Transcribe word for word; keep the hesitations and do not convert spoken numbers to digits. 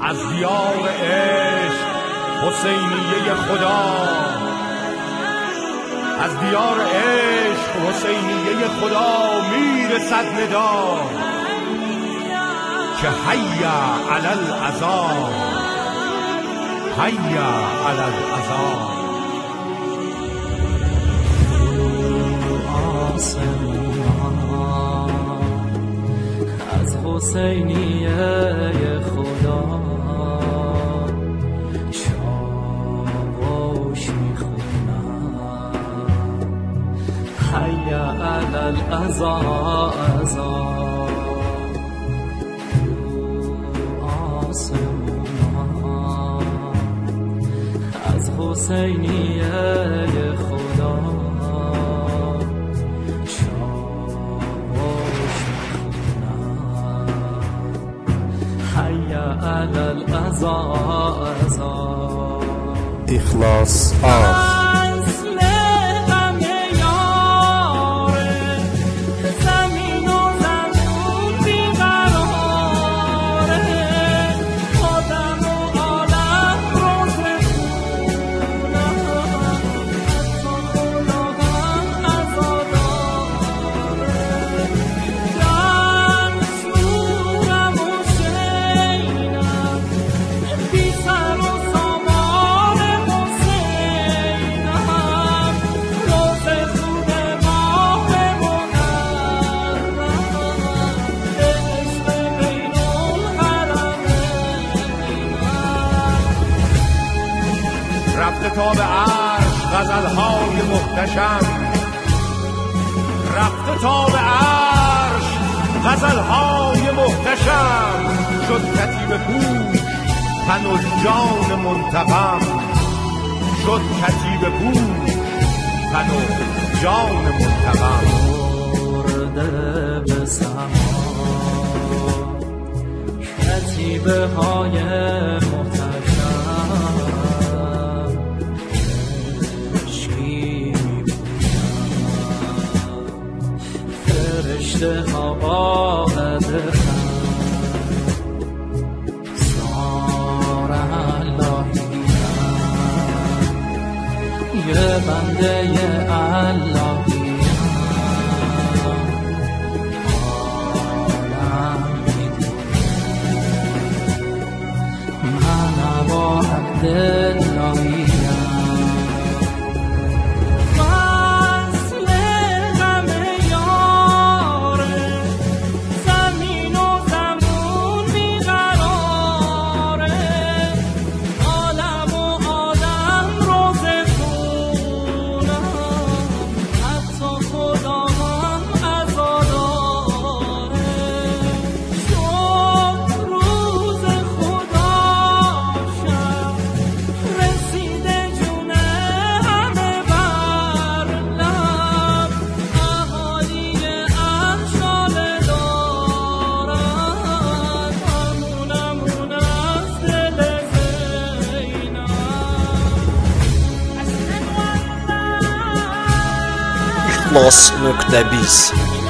از دیار عشق حسینیه خدا، از دیار عشق حسینیه خدا میرسد ندا که حیا علی العذاب، حیا علی العذاب. از حسینیه خدا شاباش میخونم، حیا علی العذاب. از حسینیه خدا شاباش میخونم، حیا علی العذاب. اخلاص آف رفته تا به عرش غزلهای محتشم، رفته تا به عرش غزلهای محتشم، شد کتیبه پوش تن و جان منتقم، شد کتیبه پوش تن و جان منتقم. برده به سما کتیبه های فرشته ها آمده سار اللهی، یه بنده اللهی، عالم میدونه من با عبد اللهی. اخلاص نقطه بیست